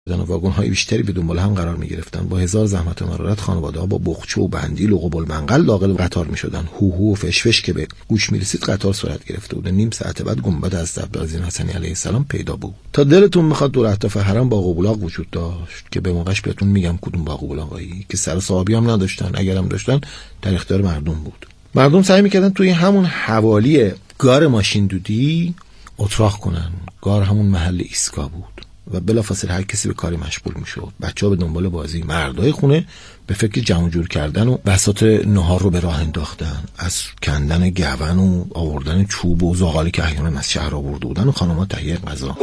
واگن‌های بیشتری به دنبال هم قرار می‌گرفتن. با هزار زحمت و مرارت خانواده‌ها با بخچه و بندیل و قبل منقل داخل قطار می‌شدن. هو و فشفش که به گوش می‌رسید قطار سرعت گرفته بود. نیم ساعت بعد گنبد حضرت عبدالعزیز حسنی علیه السلام پیدا بود. تا دلتون می‌خواد دور اطراف حرم باغ و بولاق وجود داشت که به موقعش بهتون میگم کدوم باغ و بولاقایی، که سر صحابی هم نداشتن، اگرم داشتن در اختیار مردم بود. مردم سعی می‌کردن توی همون حوالی گار ماشین دودی اتراق کنن. گار همون محل ایستگاه بود و بلافاصله هر کسی به کاری مشغول میشد. بچه‌ها به دنبال بازی، مردای خونه به فکر جمع جور کردن و بساط نهار رو به راه انداختن، از کندن گون و آوردن چوب و زغالی که احیانا از شهر آورده بودن و خانم‌ها تهیه غذا.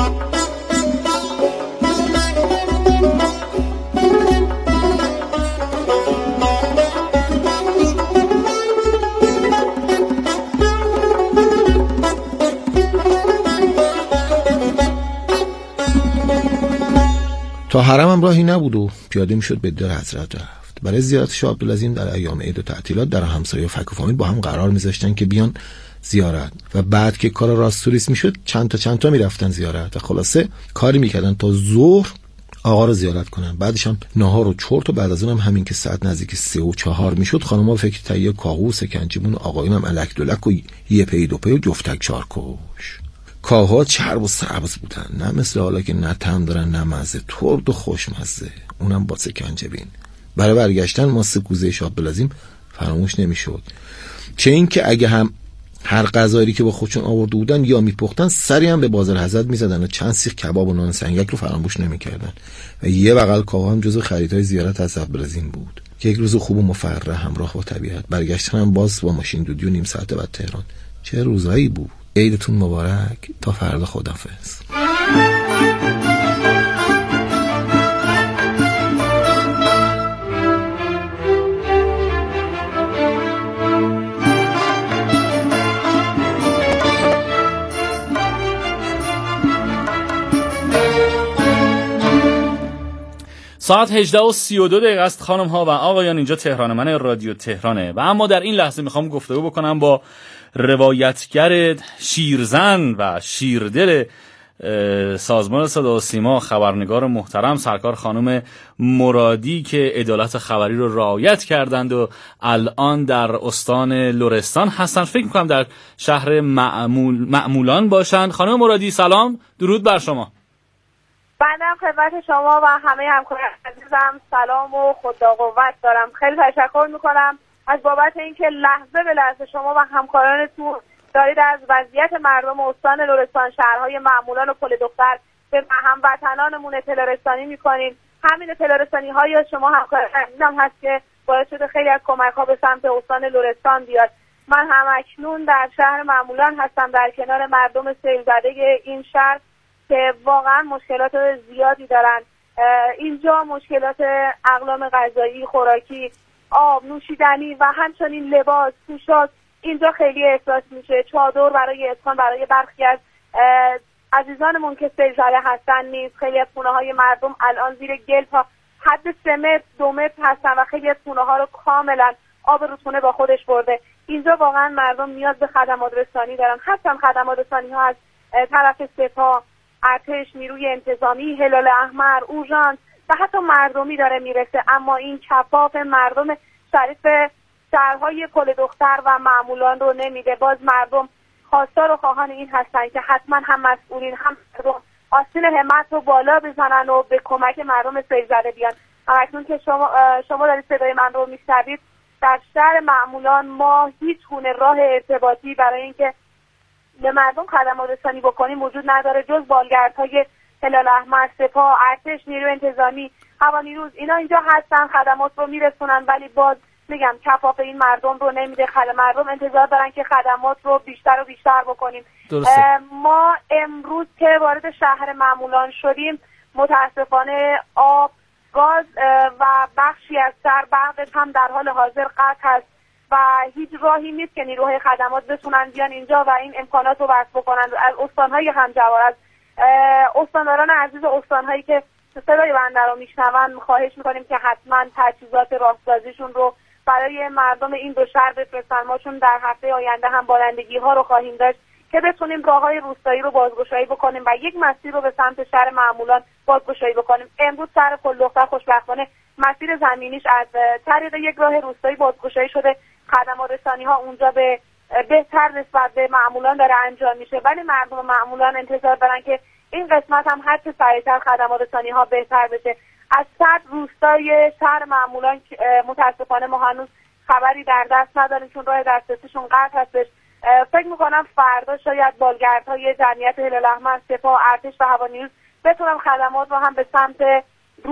تا حرم هم راهی نبود و پیاده میشد به در حضرت رفت. برای زیارت شاه عبدالعظیم در ایام عید و تعطیلات در همسایه و فک و فامیل با هم قرار میذاشتن که بیان زیارت و بعد که کار راست توریست میشد چند تا میرفتن زیارت و خلاصه کاری میکردن تا ظهر آقا رو زیارت کنن. بعدش هم نهار و چرت و بعد از اونم همین که ساعت نزدیک 3 و 4 میشد خانم‌ها فکر تهیه کاهو و سکنجبون و آقایونم الک دلک و یه پی دو پی و جفتک چارکش. کاه‌ها چرب و سبز بودن، نه مثل حالا که نه طعم دارن نه مزه، ترد و خوشمزه، اونم با سکنجبین. برای برگشتن ماست کوزه شاه عبدالعظیم فراموش نمیشد. چه این که اگه هم هر غذایی که با خودشون آورده بودن یا میپختن سری هم به بازار حضرت میزدن و چند سیخ کباب و نان سنگک رو فراموش نمیکردن. و یه بغل کاهو هم جزو خریدهای زیارت از عبدالعظیم بود که یک روز خوب و مفرح همراه با طبیعت. برگشتن هم باز با ماشین دودی و نیم ساعت بعد تهران. چه روزایی بود. عیدتون مبارک. تا فردا، خداحافظ. ساعت 18:32 است خانم ها و آقایان. اینجا تهران، من رادیو تهرانه و اما در این لحظه میخوام گفتگو بکنم با روایتگر شیرزن و شیردل سازمان صدا و سیما، خبرنگار محترم سرکار خانم مرادی که عدالت خبری رو رعایت کردند و الان در استان لرستان هستن. فکر میکنم در شهر معمولان باشند. خانم مرادی سلام، درود بر شما. بنده خدمت شما و همه همکاران عزیزم سلام و خدا قوت دارم. خیلی تشکر میکنم از بابت اینکه لحظه به لحظه شما و همکارانتون دارید از وضعیت مردم استان لرستان، شهرهای معمولان و پل دختر به هموطنانمون اطلاع رسانی میکنین. همین اطلاع رسانی های شما همکاران عزیزم هست که باعث شده خیلی از کمک ها به سمت استان لرستان بیاد. من همکنون در شهر معمولان هستم، در کنار مردم سیل زده این شهر که واقعا مشکلات زیادی دارن. اینجا مشکلات اقلام غذایی، خوراکی، آب، نوشیدنی و همچنین لباس، پوشاک اینجا خیلی احساس میشه. چادر برای اسکان برای برخی از عزیزانمون که سیل زده هستن نیست. خیلی از خونه های مردم الان زیر گل تا حد 3 متر 2 متر هستن و خیلی از خونه ها رو کاملا آب رودخونه با خودش برده. اینجا واقعا مردم نیاز به خدمات رسانی دارن. حتی خدمات رسانی ها از طرف سپاه، ارتش، نیروی انتظامی، هلال احمر، اورژانس و حتی مردمی داره میرسه، اما این کفاف مردم شریف شهرهای پل دختر و معمولان رو نمیده. باز مردم خواستار و خواهان این هستن که حتما هم مسئولین هم مردم آستین همت رو بالا بزنن و به کمک مردم سیل زده بیان. اکنون که شما دارید صدای من رو میشنوید، در شهر معمولان ما هیچ گونه راه ارتباطی برای اینکه به مردم خدمات رسانی بکنیم وجود نداره جز بالگردهای هلال احمر، سپاه، ارتش، نیروی انتظامی، هوانیروز. اینا اینجا هستن، خدمات رو میرسونن، ولی باز میگم کفاف این مردم رو نمیده. مردم انتظار دارن که خدمات رو بیشتر و بیشتر بکنیم. ما امروز که وارد شهر معمولان شدیم متاسفانه آب، گاز و بخشی از برق هم در حال حاضر قطع هست و هیچ راهی نیست که نیروهای خدمات بتونن بیان اینجا و این امکانات رو وصل بکنن. از استانهای همجوار، از استانداران عزیز استانهایی که صدای بنده رو میشنون خواهش میکنیم که حتما تجهیزات راهسازیشون رو برای مردم این دو شهر بفرستن. ما چون در هفته آینده هم بالندگی ها رو خواهیم داشت که بتونیم راههای روستایی رو بازگشایی بکنیم و یک مسیر رو به سمت شهر معمولان بازگشایی بکنیم. امروز شهر پل‌دختر خوشبختانه مسیر زمینیش از طریق یک راه روستایی بازگشایی شده. خدمات رسانی‌ها اونجا به بهتر نسبت به معمولان داره انجام میشه، ولی مردم معمولان انتظار دارن که این قسمت هم هر چه سریعتر خدمات رسانی‌ها بهتر بشه. از 100 روستای شهر معمولان متاسفانه ما هنوز خبری در دست نداریم چون راه دسترسیشون قطع هستش. فکر میکنم فردا شاید بالگردهای جمعیت هلال احمر، سپاه، ارتش و هوانیوز بتونم خدمات رو هم به سمت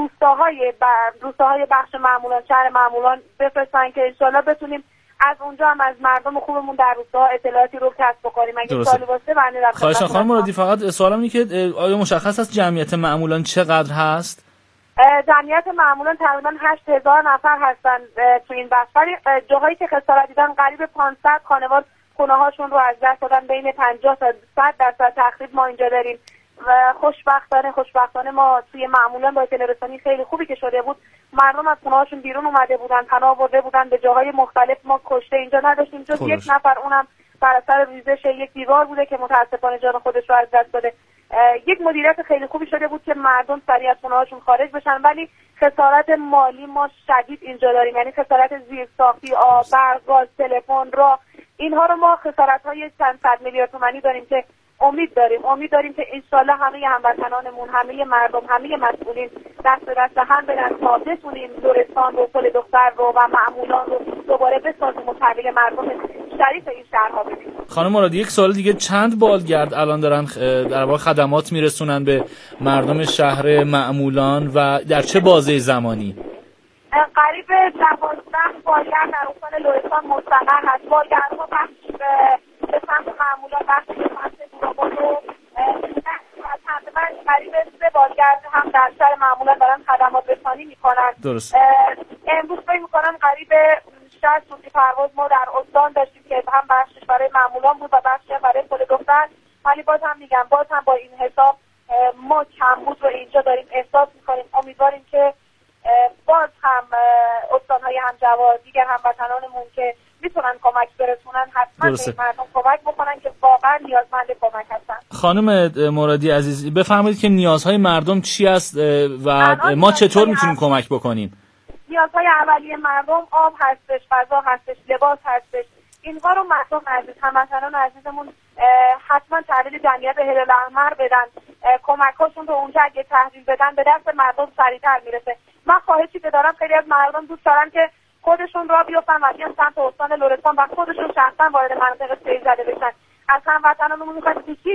روستاهای بخش معمولان، شهر معمولان بفرستن که انشالله بتونیم از اونجا هم از مردم خوبمون در روستاها اطلاعاتی رو کسب بکنیم. اگه سوالی باشه بنده در خدمت. خواهش خانم مرادی، فقط سوالم اینه که آیا مشخص است جمعیت معمولان چقدر هست؟ جمعیت معمولان تقریبا 8000 نفر هستن تو این بخش، ولی جاهایی که خسارت دیدن قریب 500 خانوار خونه هاشون رو از دست دادن. بین 50 تا 100% تخریب ما اینجا داریم و خوشبختانه ما توی معمولان با اطلاع رسانی خیلی خوبی که شده بود، مردم از خونه هاشون بیرون اومده بودن، پناه برده بودن به جاهای مختلف. ما کشته اینجا نداشتیم جز یک نفر، اونم بر اثر ریزش یک دیوار بوده که متاسفانه جان خودش رو از دست داده. یک مدیریت خیلی خوبی شده بود که مردم سریع از خونه‌هاشون خارج بشن، ولی خسارت مالی ما شدید اینجا داریم، یعنی خسارت زیرساختی، آب، برق، گاز، تلفن، راه، اینها رو ما خسارت‌های چند صد میلیارد تومانی داریم که امید داریم که انشالله همه هموطنانمون، همه مردم، همه مسئولین دست به دست هم بدن تا بتونیم لرستان رو، پل‌دختر رو و معمولان رو دوباره بسازیم و تحویل مردم شریف این شهرها بدیم. خانم مرادی، یک سوال دیگه، چند بالگرد الان دارن در واقع خدمات میرسونن به مردم شهر معمولان و در چه بازه زمانی؟ قریب 12 بالگرد در استان لرستان مستقر هست. بالگردها بخش به سمت معمولان، بخش به سمت دوراباد و تقریبا قریب 3 بالگرد هم در شهر معمولان دارن خدمات رسانی میکنن. درست. امروز فکر میکنم قریب 60 سوتی پرواز ما در استان داشتیم که هم بخشش برای معمولان بود و بخشش برای پل‌دختر، ولی باز هم با این حساب ما کمبود رو اینجا داریم احساس میکنیم. امیدواریم که باز هم استان‌های همجوار، دیگر هموطنانمون که میتونن کمک برسونن حتما به مردم کمک بکنن که واقعا نیازمند کمک هستن. خانم مرادی عزیز، بفرمایید که نیازهای مردم چی است و ما چطور میتونیم کمک بکنیم؟ نیازهای اولیه مردم آب هستش، غذا هستش، لباس هستش. اینها رو مردم عزیز، هموطنان عزیزمون حتما تحویل جمعیت هلال احمر بدن. کمک‌هاشون رو اونجا اگه تحویل بدن به دست مردم سریعتر میرسه. من خواهشی که دارم، خیلی از مردم دوست دارن که خودشون را بیفتن و بیان سمت استان لرستان و خودشون شخصا وارد مناطق سیل زده بشن. از هموطنانمون میخوایم به هیچ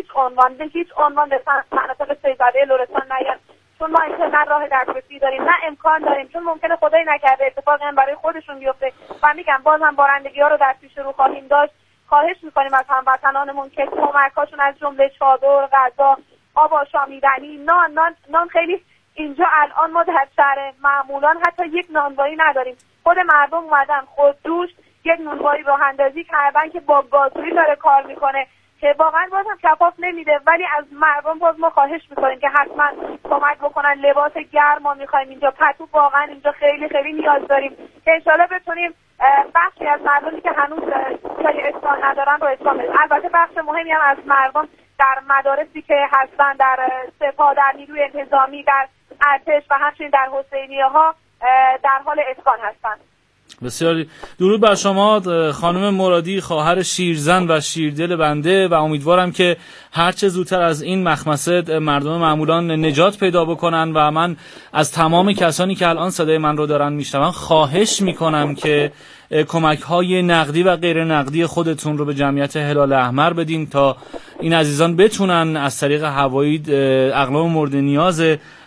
عنوان به مناطق سیل زده لرستان نیان، چون ما اینجا نه راه دسترسی داریم نه امکان داریم، چون ممکنه خدای نکرده اتفاقی هم برای خودشون بیفته و میگم بازم بارندگی‌ها رو در پیش رو خواهیم داشت. خواهش میکنیم از هموطنانمون که کمک‌هاشون از جمله چادر، غذا، آب آشامیدنی، نان خیلی اینجا الان ما در شهر معمولان حتی یک نانوایی نداریم. خود مردم اومدن خودجوش یک نانوایی راه اندازی کردن که با گازوئیل داره کار میکنه که واقعا بازم کفاف نمیده، ولی از مردم باز ما خواهش میکنیم که حتما کمک بکنن. لباس گرم ما میخوایم اینجا، پتو واقعا اینجا خیلی خیلی نیاز داریم که انشالله بتونیم بخشی از مردمی که هنوز جای اسکان ندارن رو اسکان بدیم. البته بخش مهمی هم از مردم در مدارسی که هستن، در سپاه، در نیروی انتظامی، در ارتش و همچنین در حسینیه ها در حال اسکان هستند. بسیار درود بر شما خانم مرادی، خواهر شیرزن و شیردل بنده، و امیدوارم که هر چه زودتر از این مخمسه مردم معمولان نجات پیدا بکنن و من از تمام کسانی که الان صدای من رو دارن میشنون خواهش میکنم که کمک‌های نقدی و غیر نقدی خودتون رو به جمعیت هلال احمر بدین تا این عزیزان بتونن از طریق هوایی اقلام مورد نیاز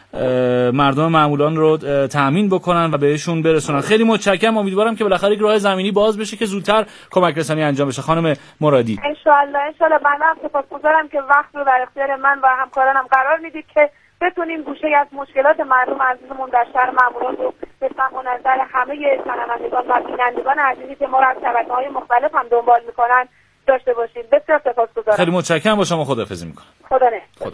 مردم معمولان رو تأمین بکنن و بهشون برسونن. خیلی متشکرم. امیدوارم که بالاخره یک راه زمینی باز بشه که زودتر کمک رسانی انجام بشه. خانم مرادی ان شاء الله من سپاسگزارم که وقت رو در اختیار من و همکارانم قرار میدید که بتونیم گوشه از مشکلات مردم عزیزمون در شهر معمولان رو به سمع و نظر همه شنوندگان و بینندگان عزیزی که ما رو از شبکه‌های مختلف هم دنبال میکنن داشته باشیم. بسیار سپاسگزارم. خیلی متشکرم. با شما خداحافظی میکنم. خدا نگهدار.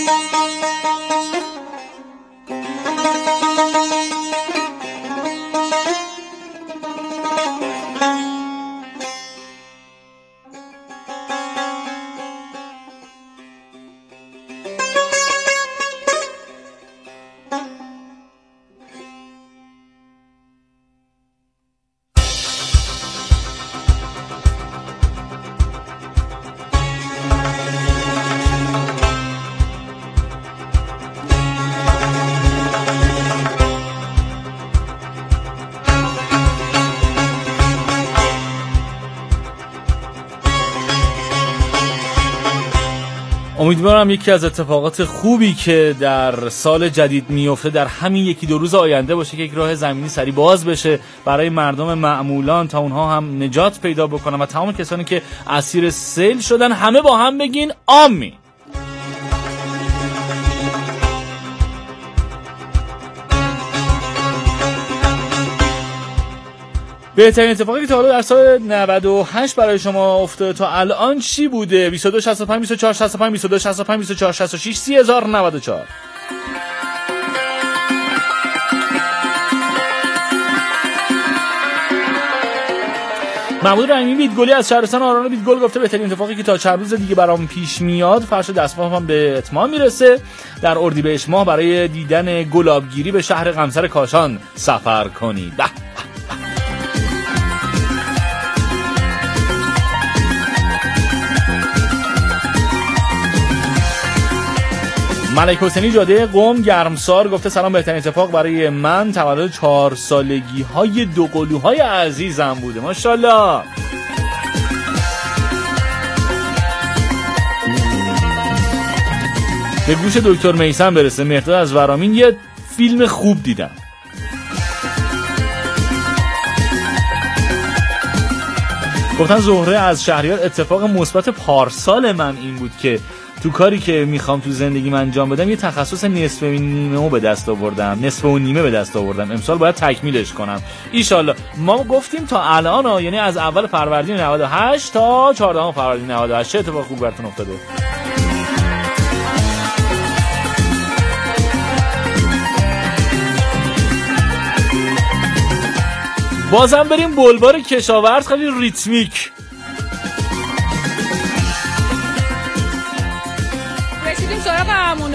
امیدوارم یکی از اتفاقات خوبی که در سال جدید میفته در همین یکی دو روز آینده باشه که یک راه زمینی سریع باز بشه برای مردم معمولان تا اونها هم نجات پیدا بکنن و تمام کسانی که اسیر سیل شدن همه با هم بگین آمین. بهترین اتفاقی که تا حالا در سال 98 برای شما افتاده تا الان چی بوده؟ 22 65 24 65 22 65 24 66 3094. محمود رحیمی بیتگلی از شهرستان آران بیتگل گفته بهترین اتفاقی که تا چند روز دیگه برام پیش میاد فرش دستماهم به اتمام میرسه. در اردیبهشت ماه برای دیدن گلابگیری به شهر قمصر کاشان سفر کنید. ملک حسینی جاده قم گرمسار گفته سلام، بهترین اتفاق برای من تولد 4 سالگی های دو قلوهای عزیزم بوده. ماشاءالله. به گوش دکتر میثم برسه. مهرداد از ورامین یه فیلم خوب دیدم. گفتن زهره از شهریار اتفاق مثبت پارسال من این بود که تو کاری که میخوام تو زندگیم انجام بدم یه تخصص نصف و نیمه به دست آوردم. امسال باید تکمیلش کنم ایشالله. ما گفتیم تا الان یعنی از اول فروردین 98 تا 14 فروردین 98 چه اتفاق خوب براتون افتاده؟ بازم بریم بلوار کشاورز، خیلی ریتمیک. سراغ عمو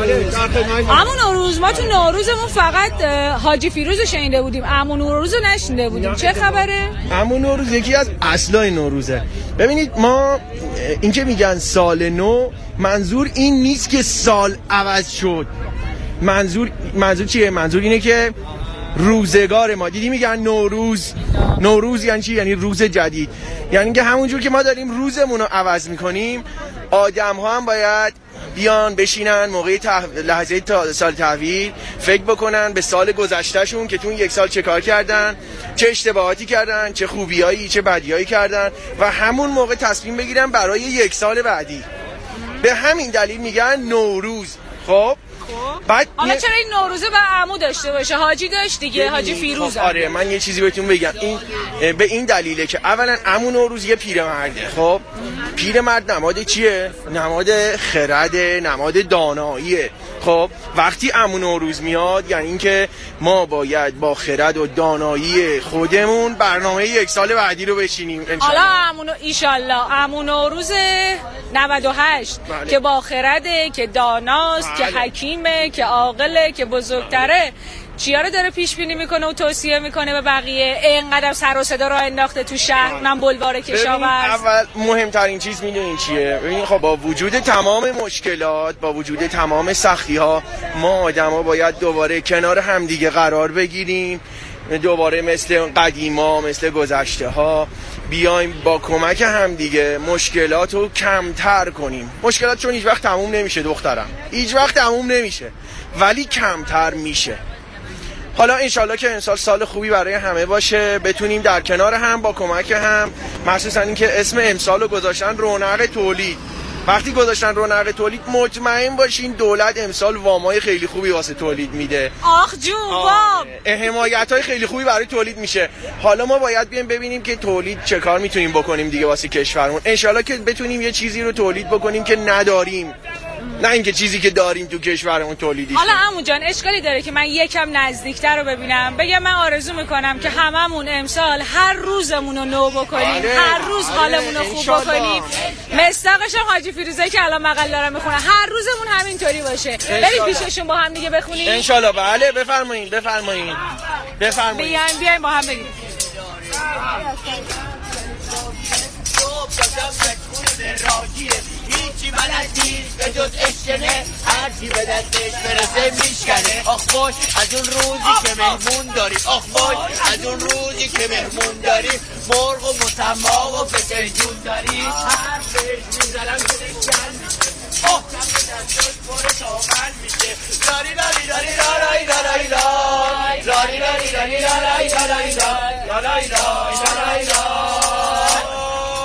نوروز ما تو نوروزمون فقط حاجی فیروز رو شنیده بودیم، عمو نوروز رو نشنیده بودیم. چه خبره؟ عمو نوروز یکی از اصلای نوروزه. ببینید ما این که میگن سال نو، منظور این نیست که سال عوض شد. منظور چیه؟ منظور اینه که روزگار ما دیدی میگن نوروز یعنی چی؟ یعنی روز جدید. یعنی که همونجور که ما داریم روزمون رو عوض میکنیم، آدم ها هم باید بیان بشینن موقع لحظه سال تحویل فکر بکنن به سال گذشتهشون که تو یک سال چه کار کردن، چه اشتباهاتی کردن، چه خوبیایی چه بدیایی کردن و همون موقع تصمیم بگیرن برای یک سال بعدی. به همین دلیل میگن نوروز. خب بعد حالا چرا این نوروزه با عمو داشته باشه؟ حاجی داشت دیگه، حاجی فیروز. آره من یه چیزی بهتون بگم، این به این دلیله که اولا عمو نوروز یه پیرمرده. خب پیرمرد نماد چیه؟ نماد خرد، نماد داناییه. خب وقتی عمو نوروز میاد یعنی اینکه ما باید با خرد و دانایی خودمون برنامه یک سال بعدی رو بشینیم حالا ایشالله عمو نوروز 98 بله. که با خرده، که داناست، بله. که حکیمه، که عاقله، که بزرگتره، چیا رو داره پیش بینی میکنه و توصیه میکنه به بقیه؟ اینقدر سر و صدا راه انداخته تو شهر، اونم بلوار کشاورز. اول مهمترین چیز میدونین چیه؟ ببین خب با وجود تمام مشکلات، با وجود تمام سختی ها، ما آدما باید دوباره کنار همدیگه قرار بگیریم، دوباره مثل قدیما، مثل گذشته ها بیایم با کمک همدیگه مشکلات رو کمتر کنیم. مشکلات چون هیچ وقت تموم نمیشه دخترم، هیچ وقت تموم نمیشه، ولی کمتر میشه. حالا انشالله که امسال سال خوبی برای همه باشه، بتونیم در کنار هم با کمک هم، مخصوصا این که اسم امسال رو گذاشتن رونق تولید. وقتی گذاشتن رونق تولید مطمئن باشین دولت امسال وامای خیلی خوبی واسه تولید میده. آخ جون وام، حمایت‌های خیلی خوبی برای تولید میشه. حالا ما باید بیایم ببینیم که تولید چه کار میتونیم بکنیم دیگه واسه کشورمون. انشالله که بتونیم یه چیزی رو تولید بکنیم که نداریم. نه اینکه چیزی که داریم تو کشورمون تولیدیش. حالا عمو جان اشکالی داره که من یکم نزدیکتر رو ببینم، بگم من آرزو میکنم که هممون امسال هر روزمون رو نو بکنیم، هر روز حالمون رو خوب بکنیم. مصداقش هم حاجی فیروزه که الان مقاله داره میخونه، هر روزمون همینطوری باشه. بریم پیششون با هم دیگه بخونیم ان شاء الله. بله بفرمایید بیاین با هم بریم. هیچی بلد نیست به جز اشکنه، هرچی به دستش برسه میشکنه. آخ باش از اون روزی که مهمون داری، آخ باش از اون روزی که مهمون داری، مرغ و مسما و فسنجون داری، هر بهش میزنم کنشن میشه. آخ کم به دستش پر شامل میشه. داری داری داری داری داری داری داری داری داری داری داری داری داری داری.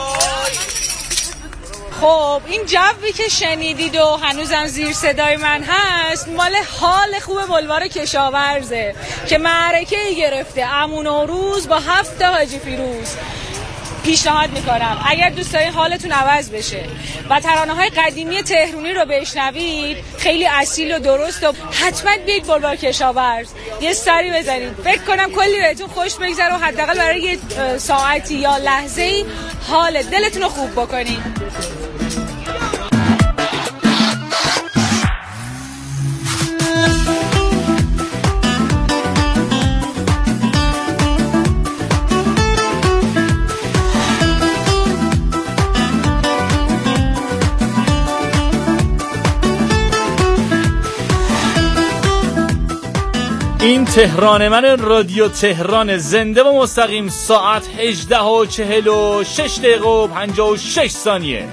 خب این جوی که شنیدید و هنوزم زیر صدای من هست مال حال خوب بلوار کشاورزه که معرکه‌ای گرفته عمو نوروز با 7 حاجی فیروز. پیشنهاد میکنم اگر دوست دارین حالتون عوض بشه و ترانه‌های قدیمی تهرانی رو بشنوید، خیلی اصیل و درست، و حتما بیاید بلوار کشاورز یه سری بزنید. فکر کنم کلی بهتون خوش بگذره و حداقل برای یه ساعتی یا لحظه‌ای حال دلتون رو خوب بکنید. این تهران من، رادیو تهران، زنده و مستقیم، ساعت 18:46 دقیقه و 56 ثانیه.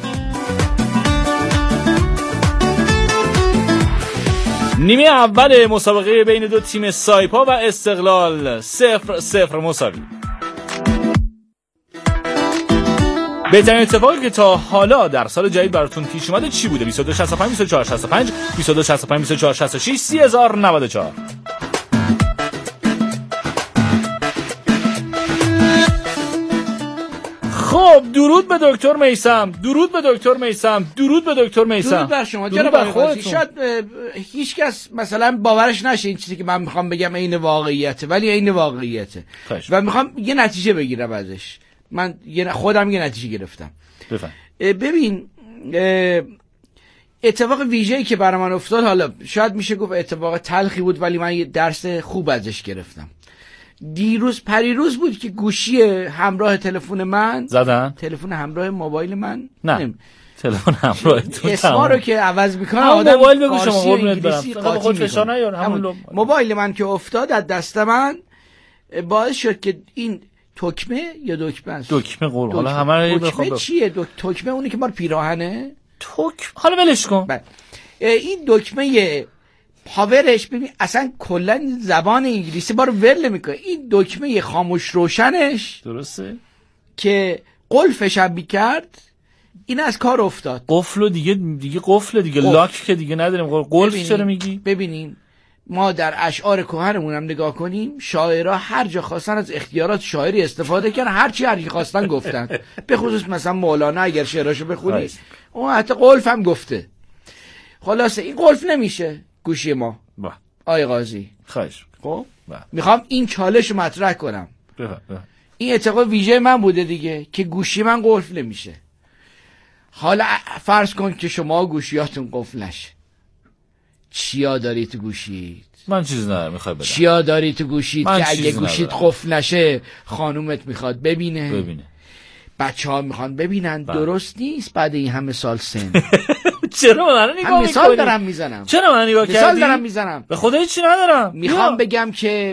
نیمه اول مسابقه بین دو تیم سایپا و استقلال 0-0 مساوی. بهترین اتفاقی که تا حالا در سال جدید براتون پیش اومده چی بوده؟ 2265 2465 2265 2466 30094. خب درود به دکتر میثم، درود به دکتر میثم، درود به دکتر میثم. درود بر شما جناب آقای. شاید هیچ کس مثلا باورش نشه این چیزی که من میخوام بگم عین واقعیته، ولی عین واقعیته و میخوام یه نتیجه بگیرم ازش. من خودم یه نتیجه گرفتم. ببین اتفاق ویژه‌ای که برای من افتاد، حالا شاید میشه گفت اتفاق تلخی بود ولی من یه درس خوب ازش گرفتم. پریروز بود که گوشی همراه تلفن من زدن. تلفن همراه موبایل من نه تلفن همراه تو اسما رو که عوض میکنه آدم موبایل بگو شما قربونت برم خود فشار نیار. همون موبایل من که افتاد از دست من باعث شد که این تکمه یا دکمه است؟ دکمه قربون. حالا همه رو دکمه چیه؟ تکمه اونی که مال پیراهنه؟ حالا ولش کن. این دکمه پاورش ببین اصلا کلا زبان انگلیسی ما رو ول میکنه. این دکمه خاموش روشنش درسته که قلفش هم میکرد، این از کار افتاد. قفل دیگه قفل دیگه لاک که دیگه نداریم. قلف چرا میگی؟ ببینین ما در اشعار کهنمون هم نگاه کنیم، شاعرها هر جا خواستن از اختیارات شاعری استفاده کردن، هر چی خواستن گفتن. به خصوص مثلا مولانا اگر شعراشو بخونی اون حتی قلف هم گفته. خلاصه این قلف نمیشه گوشی ما. آی قاضی خواهش. خب میخوام این چالش رو مطرح کنم. این اتفاق ویژه من بوده دیگه که گوشی من قفل نمیشه. حالا فرض کن که شما گوشیاتون قفل نشه. چیا داری تو گوشیت؟ من چیز ندارم میخوای بدم. چیا داری تو گوشیت که اگه گوشیت قفل نشه خانومت میخواد ببینه. بچه‌ها میخوان ببینن. درست نیست بعد این همه سال سن. چرا من نگاه میکنی؟ مثال دارم میزنم. چرا من نگاه کردی؟ مثال دارم میزنم. به خدا هیچی ندارم. میخوام بگم که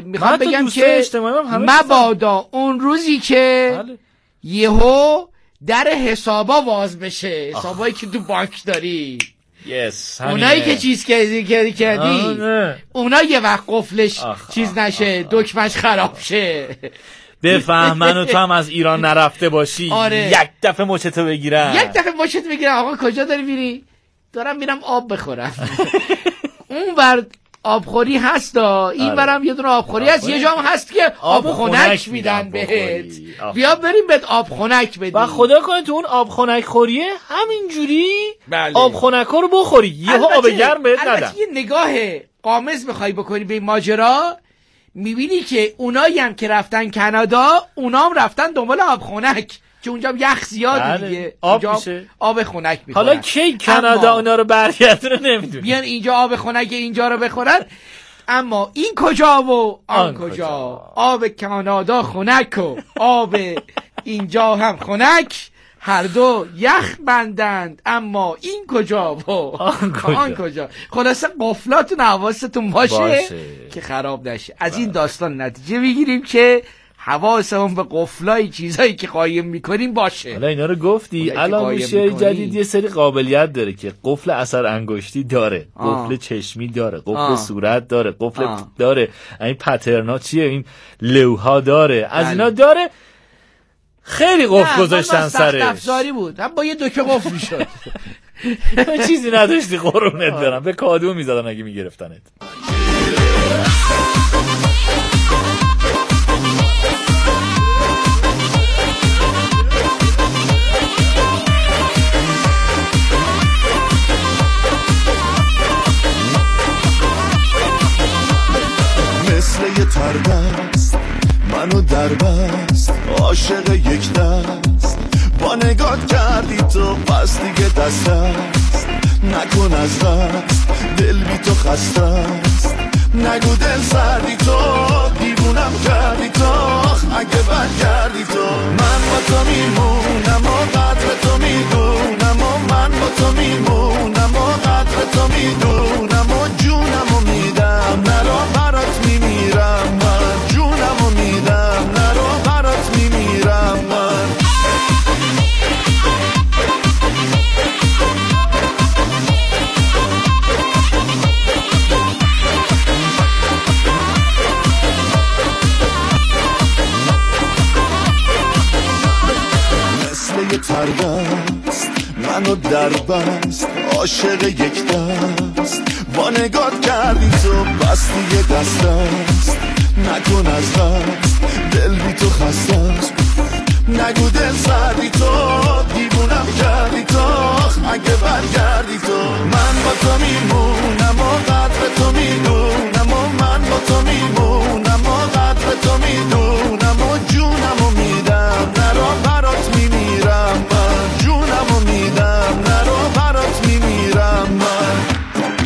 مبادا اون روزی که یهو در حسابا واز بشه، حسابایی که تو بانک داری، اونایی که چیز کردی اونا یه وقت قفلش چیز نشه، دکمش خراب شه، بفهمن و تو هم از ایران نرفته باشی. یک دفعه مچتو بگیرن. آقا کجا داری میری؟ دارم میرم آب بخورم. اون بر آبخوری هست این برم یه دونه آبخوری هست، یه جام هست که آب خنک میدن بهت. بیا بریم بهت آب خنک بدیم و خدا کنه تو اون آب خنک خوریه همینجوری بله. آب خنکا رو بخوری، یهو آب گرم بهت ندن. البته یه نگاه قامز بخوای بکنی به این ماجرا، میبینی که اونایی هم که رفتن کانادا اونام رفتن دنبال آب خنک که اونجا یخ زیاد دیگه، آب میشه آب خنک میخورن. حالا کی کانادا اونا رو برگردونه نمیدونی، بیان اینجا آب خنک اینجا رو بخورن. اما این کجا و آن کجا، آب کانادا خنک و آب اینجا هم خنک، هر دو یخ بندند، اما این کجا و آن کجا. خلاصه قفلاتون حواستون باشه که خراب نشه. از این داستان نتیجه بگیریم که حواسمون به قفلای چیزایی که قایم میکنیم باشه. حالا اینا رو گفتی، الان میشه جدید یه سری قابلیت داره که قفل اثر انگشتی داره، قفل چشمی داره، قفل صورت داره، قفل داره، این پترنا چیه، این لوها داره، از اینا داره. خیلی قفل گذاشتن سرش. افزاری بود، هم با یه دکه قفل میشد. چیزی نداشتی قرونت برم، به کادو میزدن اگه میگرفتنت. مثل یه تردست منو در بست، عاشق یک دست با نگات کردی تو، پس دیگه دست است نکن از دست، دل بی تو خسته است، نگو دل سردی تو، دیوونم کردی تو، اگه برگردی تو. من با تو میمونم و قدر تو میدونم، و من با تو میمونم و قدر تو میدونم، و جونم و میدم نرو برات میمیرم، من جونم و میدم نرو برات میمیرم من. مثل یه تردست منو در بست، عاشق یک دست با نگات کردی تو، بس دیگه دست است نکن از دست، دل بی تو خسته است، نگو دل سردی تو، دیوونم کردی تو، اگه برگردی تو. من با تو میمونم و قدر تو میدونم، و من با تو میمونم و قدر تو میدونم، و جونم و میدم نرو برات میمیرم من، جونم و میدم نرو برات میمیرم من.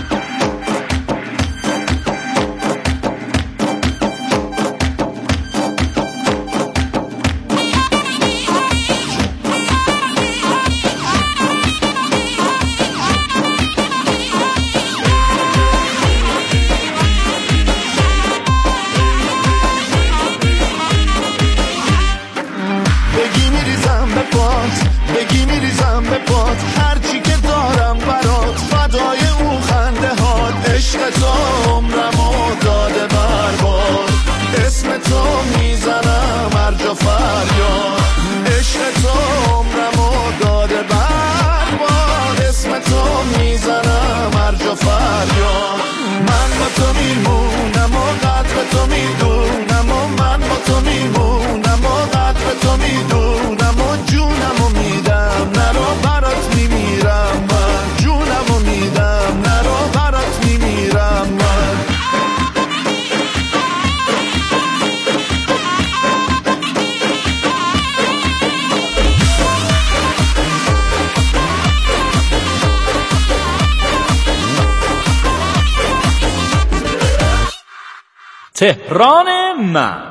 بگی میریزم به پات، هرچی که دارم برات، فدای اون خنده هات، عشق تو عمرمو داده برباد، اسم تو میزنم هر جا فریاد، عشق تو عمرمو داده برباد، اسم تو میزنم هر جا فریاد. من با تو میمونم و قدر تو میدونم، و من با تو میمونم و قدر تو میدونم، و جونم و میدم نرو برات میمیرم من، جونم و میدم نرو برات میمیرم من. تهران من.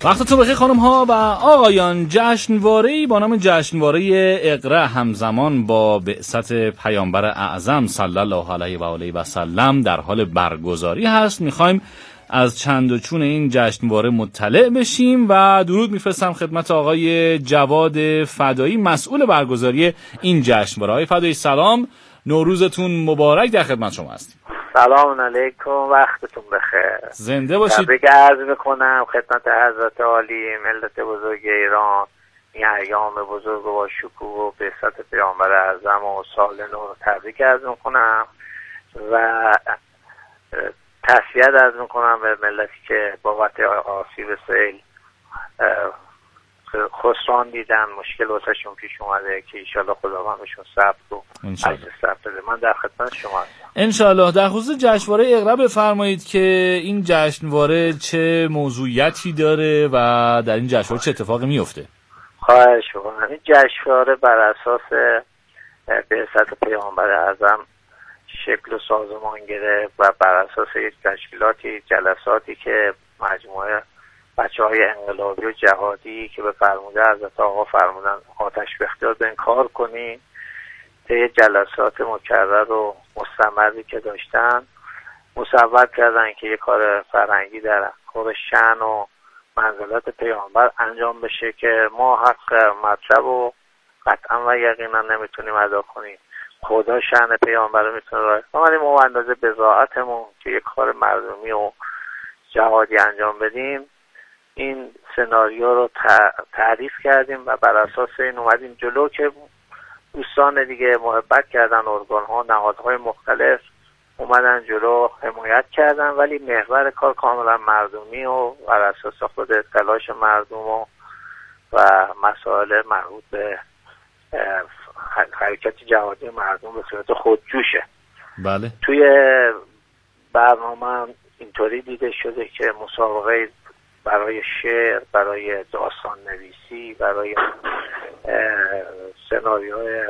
وقتتون بخیر خانم ها و آقایان. جشنواره‌ای با نام جشنواره اقرا همزمان با بعثت پیامبر اعظم صلی الله علیه و آله و سلم در حال برگزاری هست. میخوایم از چند و چون این جشنواره مطلع بشیم و درود میفرستم خدمت آقای جواد فدایی مسئول برگزاری این جشنواره. آقای فدایی سلام، نوروزتون مبارک، در خدمت شما هستیم. سلام علیکم، وقتتون بخیر، زنده باشید. تبریک عرض میکنم خدمت حضرت عالی ملت بزرگ ایران. این ایام بزرگ و با شکوه و بعثت پیامبر اعظم و سال نو رو تبریک عرض میکنم و تسلیت عرض میکنم به ملتی که بابت آسیب سیل خسران دیدن، مشکل واسهشون پیش اومده که انشالله خداوند بهشون صبر و صبر بده. من در خدمت شما هستم. انشالله. در خصوص جشنواره اقرا بفرمایید که این جشنواره چه موضوعیتی داره و در این جشنواره چه اتفاقی میفته؟ خواهش میکنم. این جشنواره بر اساس بعثت پیامبر اعظم شکل و سازمان گرفت و بر اساس یک تشکیلاتی جلساتی که مجموعه بچه‌های انقلابی و جهادی که به فرموده حضرت آقا فرمودن آتش به اختیار بن کار کنین، طی جلسات مکرر و مستمری که داشتن مصور کردن که یک کار فرهنگی در خور شأن و منزلت پیامبر انجام بشه که ما حق مطلب و قطعا و یقینا نمیتونیم ادا کنیم. خدا شأن پیامبر رو میتونه راه کنه، ولی ما اندازه بضاعتمون که یک کار مردمی و جهادی انجام بدیم این سناریو رو تعریف کردیم و بر اساس این اومدیم جلو که دوستان دیگه محبت کردن، ارگان‌ها، نهادهای مختلف اومدن جلو حمایت کردن، ولی محور کار کاملا مردمی و بر اساس خود تلاش مردم و مسائل مربوط به حرکت جهادی مردم به صورت خودجوشه. بله. توی برنامه اینطوری دیده شده که مسابقه برای شعر، برای داستان نویسی، برای سناریوهای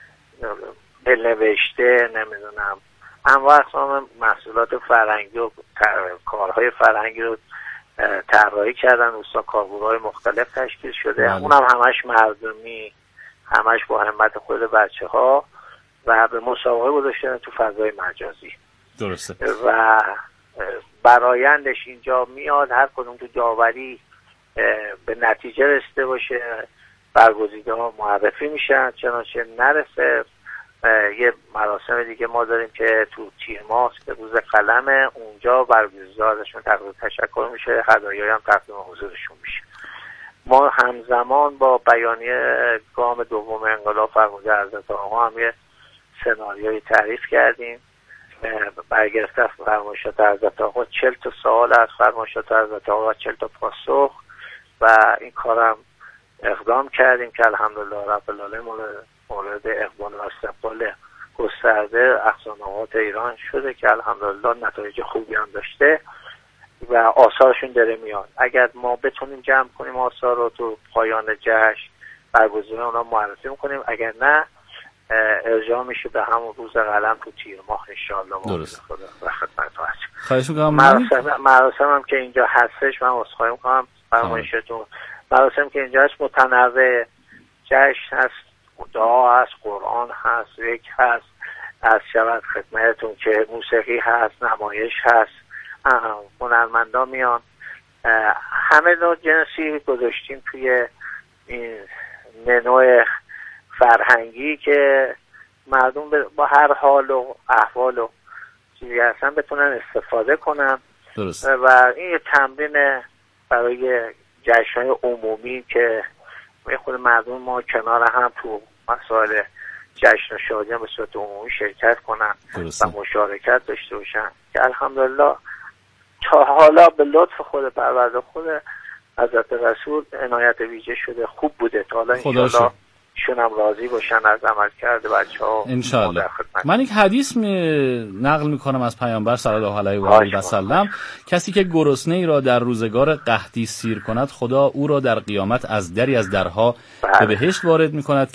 نوشته، نمیدونم انواع اقسام محصولات فرهنگی و کارهای فرهنگی رو طراحی کردن. دوستان کارگروه‌های مختلف تشکیل شده، اونم همش مردمی، همش با همت خود بچه‌ها و به مسابقه گذاشتن تو فضای مجازی. درسته. و برایندش اینجا میاد هر کدوم تو داوری به نتیجه رسیده باشه برگزیده ها معرفی میشن، چنانچه نرسه یه مراسم دیگه ما داریم که تو تیر ماه به روز قلم، اونجا برگزیده‌هاشون تقدیم تشکر میشه، هدایایی هم تقدیم حضورشون میشه. ما همزمان با بیانیه گام دوم انقلاب فرموده حضرت آقا هم یه سناریوی تعریف کردیم برگرفته از فرمایشات حضرت آقا. 40 تا سوال از فرمایشات حضرت آقا و 40 تا پاسخ و این کارم اقدام کردیم که الحمدلله رب العالمین مورد اقبال و استقبال گسترده اقصانوات ایران شده که الحمدلله نتایج خوبی هم داشته و آثارشون داره میاد. اگر ما بتونیم جمع کنیم آثار رو تو پایان جشن برگزیده اونا معرفی میکنیم، اگر نه ارجاع میشه به همون روز قلم تو تیر ماه انشاءالله. درست. و خدمتتون هستیم. خواهش میکنم. مراسم هم که اینجا هستش من عذرخواهی میکنم فرمایشتون، مراسم که اینجا هست متنوع، جشن هست، دعا هست، قرآن هست، ذکر هست، از شود خدمتتون که موسیقی هست، نمایش هست، هنرمندا میان، همه نوع جنسی گذاشتیم توی این منو فرهنگی که مردم با هر حال و احوال و چیزی هستن بتونن استفاده کنن. درست. و این یه تمرین برای جشن‌های عمومی که خود مردم ما کنار هم تو مسائل جشن و شادی هم به صورت عمومی شرکت کنن. درست. و مشارکت داشته باشن که الحمدلله تا حالا به لطف خود پرورده خود حضرت رسول عنایت ویژه شده، خوب بوده تا حالا. انشاءالله شون هم راضی باشن از عمل کرده بچه‌ها انشاءالله. من یک حدیث نقل میکنم از پیامبر صلی الله علیه و آله و سلم: کسی که گرسنه ای را در روزگار قحطی سیر کند، خدا او را در قیامت از دری از درها به بهشت وارد میکند